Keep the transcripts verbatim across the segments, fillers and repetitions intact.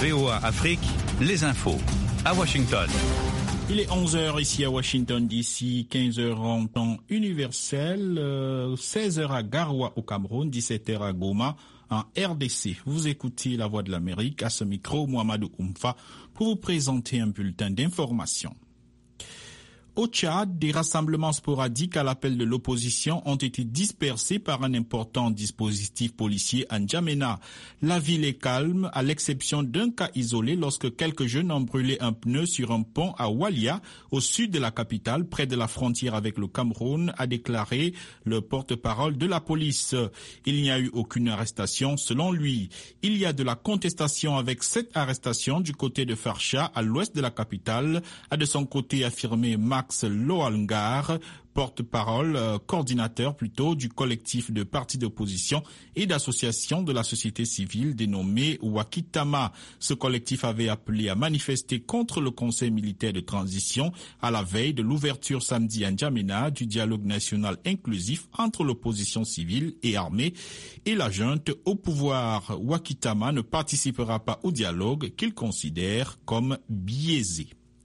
V O A Afrique, les infos. À Washington. Il est onze heures ici à Washington D C, quinze heures en temps universel, euh, seize heures à Garoua au Cameroun, dix-sept heures à Goma en R D C. Vous écoutez La Voix de l'Amérique, à ce micro, Mohamedou Oumfa, pour vous présenter un bulletin d'information. Au Tchad, des rassemblements sporadiques à l'appel de l'opposition ont été dispersés par un important dispositif policier à N'Djamena. La ville est calme, à l'exception d'un cas isolé lorsque quelques jeunes ont brûlé un pneu sur un pont à Walia, au sud de la capitale, près de la frontière avec le Cameroun, a déclaré le porte-parole de la police. Il n'y a eu aucune arrestation selon lui. Il y a de la contestation avec cette arrestation du côté de Farsha, à l'ouest de la capitale, a de son côté affirmé Max Loalngar, porte-parole, euh, coordinateur plutôt du collectif de partis d'opposition et d'associations de la société civile dénommé Wakitama. Ce collectif avait appelé à manifester contre le conseil militaire de transition à la veille de l'ouverture samedi à N'Djamena du dialogue national inclusif entre l'opposition civile et armée et la junte au pouvoir. Wakitama ne participera pas au dialogue qu'il considère comme biaisé.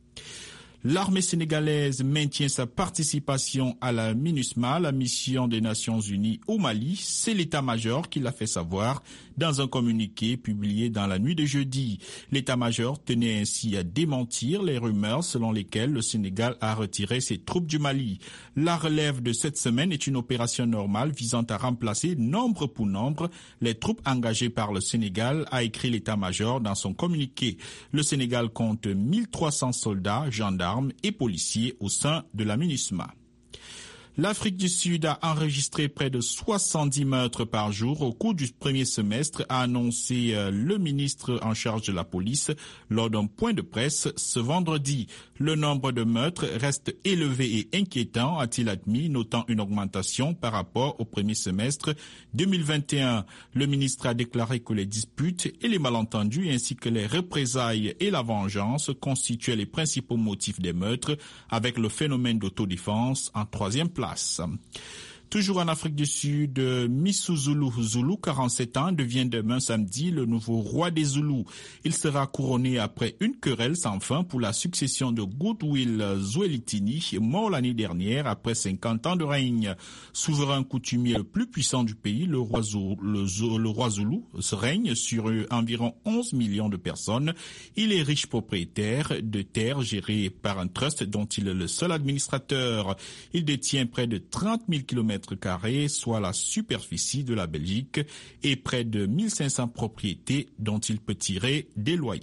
L'armée sénégalaise maintient sa participation à la MINUSMA, la mission des Nations Unies au Mali. C'est l'état-major qui l'a fait savoir dans un communiqué publié dans la nuit de jeudi. L'état-major tenait ainsi à démentir les rumeurs selon lesquelles le Sénégal a retiré ses troupes du Mali. La relève de cette semaine est une opération normale visant à remplacer nombre pour nombre les troupes engagées par le Sénégal, a écrit l'état-major dans son communiqué. Le Sénégal compte mille trois cents soldats, gendarmes et policiers au sein de la MINUSMA. L'Afrique du Sud a enregistré près de soixante-dix meurtres par jour au cours du premier semestre, a annoncé le ministre en charge de la police lors d'un point de presse ce vendredi. Le nombre de meurtres reste élevé et inquiétant, a-t-il admis, notant une augmentation par rapport au premier semestre deux mille vingt et un. Le ministre a déclaré que les disputes et les malentendus ainsi que les représailles et la vengeance constituaient les principaux motifs des meurtres, avec le phénomène d'autodéfense en troisième place. Toujours en Afrique du Sud, Misuzulu Zulu, quarante-sept ans, devient demain samedi le nouveau roi des Zoulous. Il sera couronné après une querelle sans fin pour la succession de Goodwill Zwelithini, mort l'année dernière après cinquante ans de règne. Souverain coutumier le plus puissant du pays, le roi, Zoulou, le, le roi Zoulou règne sur environ onze millions de personnes. Il est riche propriétaire de terres gérées par un trust dont il est le seul administrateur. Il détient près de trente mille kilomètres carrés, soit la superficie de la Belgique, et près de mille cinq cents propriétés dont il peut tirer des loyers.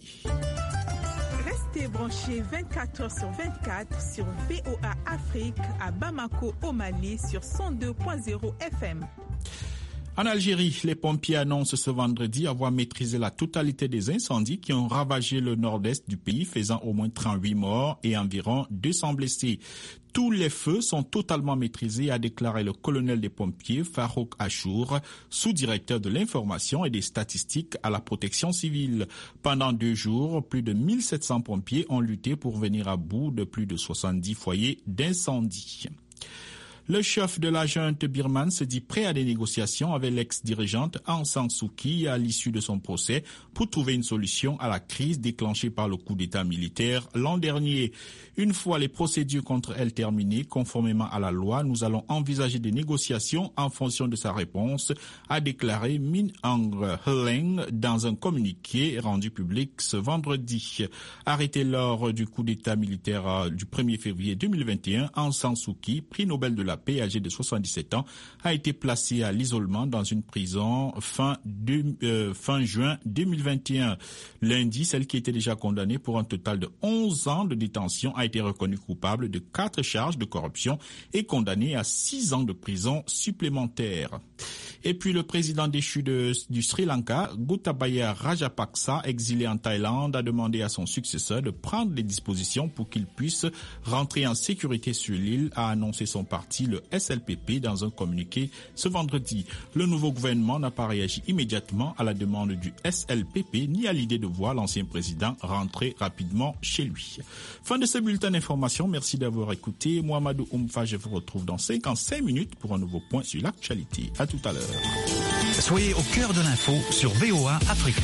Restez branchés vingt-quatre heures sur vingt-quatre sur V O A Afrique à Bamako au Mali sur cent deux point zéro F M. En Algérie, les pompiers annoncent ce vendredi avoir maîtrisé la totalité des incendies qui ont ravagé le nord-est du pays, faisant au moins trente-huit morts et environ deux cents blessés. Tous les feux sont totalement maîtrisés, a déclaré le colonel des pompiers Farouk Achour, sous-directeur de l'information et des statistiques à la protection civile. Pendant deux jours, plus de mille sept cents pompiers ont lutté pour venir à bout de plus de soixante-dix foyers d'incendie. Le chef de la junte birmane se dit prêt à des négociations avec l'ex-dirigeante Aung San Suu Kyi à l'issue de son procès pour trouver une solution à la crise déclenchée par le coup d'État militaire l'an dernier. Une fois les procédures contre elle terminées, conformément à la loi, nous allons envisager des négociations en fonction de sa réponse, a déclaré Min Aung Hlaing dans un communiqué rendu public ce vendredi. Arrêté lors du coup d'État militaire du premier février deux mille vingt et un, Aung San Suu Kyi, prix Nobel de la paix, âgée de soixante-dix-sept ans, a été placée à l'isolement dans une prison fin, de, euh, fin juin deux mille vingt et un. Lundi, celle qui était déjà condamnée pour un total de onze ans de détention a été reconnue coupable de quatre charges de corruption et condamnée à six ans de prison supplémentaire. Et puis le président déchu de, du Sri Lanka, Gotabaya Rajapaksa, exilé en Thaïlande, a demandé à son successeur de prendre des dispositions pour qu'il puisse rentrer en sécurité sur l'île, a annoncé son parti, le S L P P, dans un communiqué ce vendredi. Le nouveau gouvernement n'a pas réagi immédiatement à la demande du S L P P ni à l'idée de voir l'ancien président rentrer rapidement chez lui. Fin de ce bulletin d'information. Merci d'avoir écouté. Mohamedou Oumfa, je vous retrouve dans cinquante-cinq minutes pour un nouveau point sur l'actualité. À tout à l'heure. Soyez au cœur de l'info sur V O A Afrique.